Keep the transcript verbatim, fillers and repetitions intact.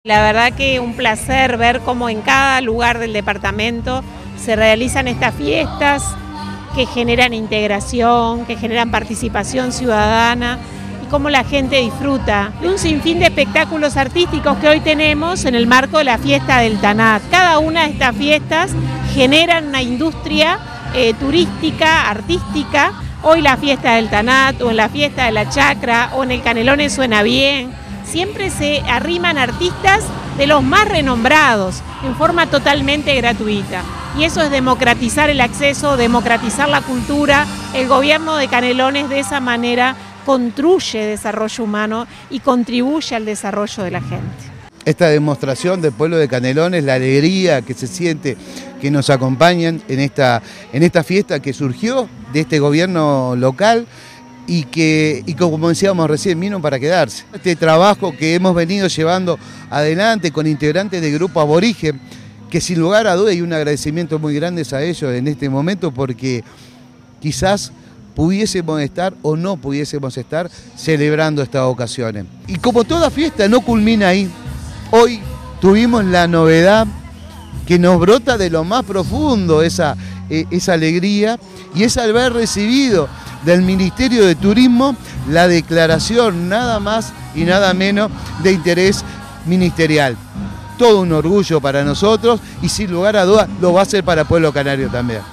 La verdad que un placer ver cómo en cada lugar del departamento se realizan estas fiestas que generan integración, que generan participación ciudadana y cómo la gente disfruta de un sinfín de espectáculos artísticos que hoy tenemos en el marco de la fiesta del Tanat. Cada una de estas fiestas generan una industria eh, turística, artística. Hoy la fiesta del Tanat o en la fiesta de la Chacra o en el Canelones Suena Bien. Siempre se arriman artistas de los más renombrados, en forma totalmente gratuita. Y eso es democratizar el acceso, democratizar la cultura. El gobierno de Canelones de esa manera construye desarrollo humano y contribuye al desarrollo de la gente. Esta demostración del pueblo de Canelones, la alegría que se siente, que nos acompañan en esta, en esta fiesta que surgió de este gobierno local, y que, y como decíamos recién, vino para quedarse. Este trabajo que hemos venido llevando adelante con integrantes del grupo aborigen, que sin lugar a dudas, y un agradecimiento muy grande a ellos en este momento, porque quizás pudiésemos estar o no pudiésemos estar celebrando estas ocasiones. Y como toda fiesta no culmina ahí, hoy tuvimos la novedad que nos brota de lo más profundo, esa, esa alegría, y es al haber recibido del Ministerio de Turismo la declaración nada más y nada menos de interés ministerial. Todo un orgullo para nosotros y sin lugar a dudas lo va a ser para el pueblo canario también.